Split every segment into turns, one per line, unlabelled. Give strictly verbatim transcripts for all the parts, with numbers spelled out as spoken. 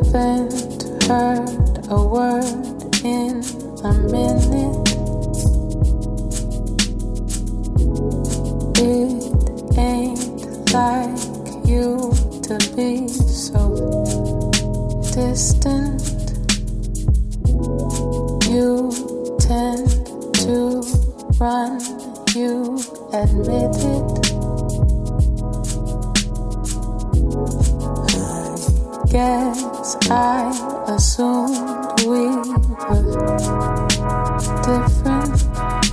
Haven't heard a word in a minute. It ain't like you to be so distant. You tend to run, you admit it. Guess I assumed we were different.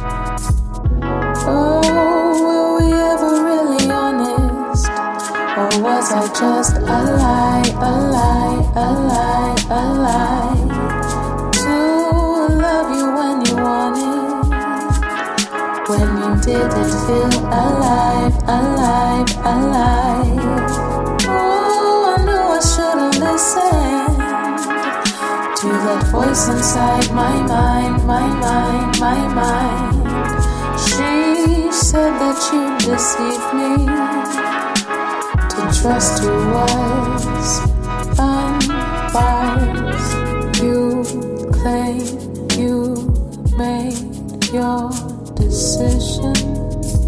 Oh, were we ever really honest? Or was I just a lie, a lie, a lie, a lie? To love you when you wanted, when you didn't feel alive, alive, alive. I should've listened to that voice inside my mind, my mind, my mind. She said that you'd deceive me. To trust you was unwise. You claim you made your decisions.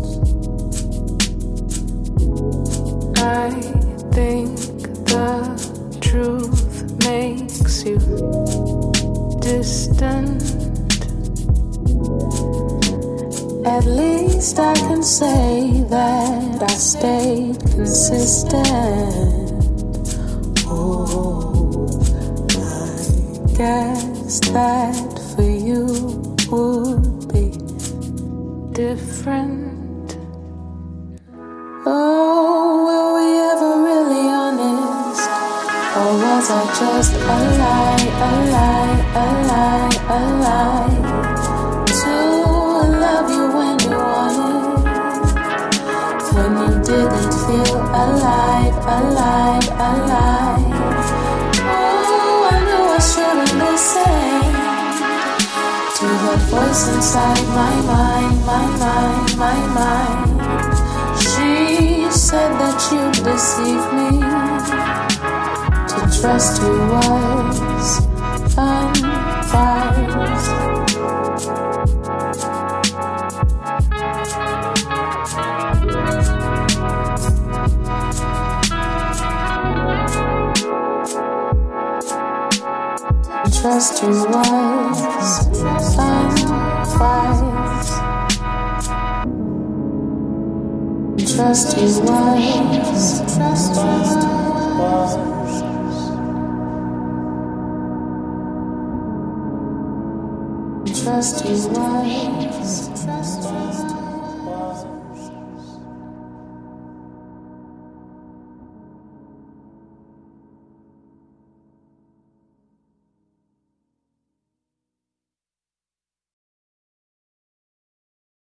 I think the truth makes you distant. At least I can say that I stayed consistent. Oh, I guess that for you would be different. Oh, were we ever really honest? Or was I just a lie, a lie, a lie, a lie? To love you when you wanted, when you didn't feel alive, alive, alive. Oh, I knew I should've listened to that voice inside my mind, my mind, my mind. She said that you'd deceive me. To trust you was unwise. To trust you was unwise. Trust you was, trust you was. Trust you was, trust you was.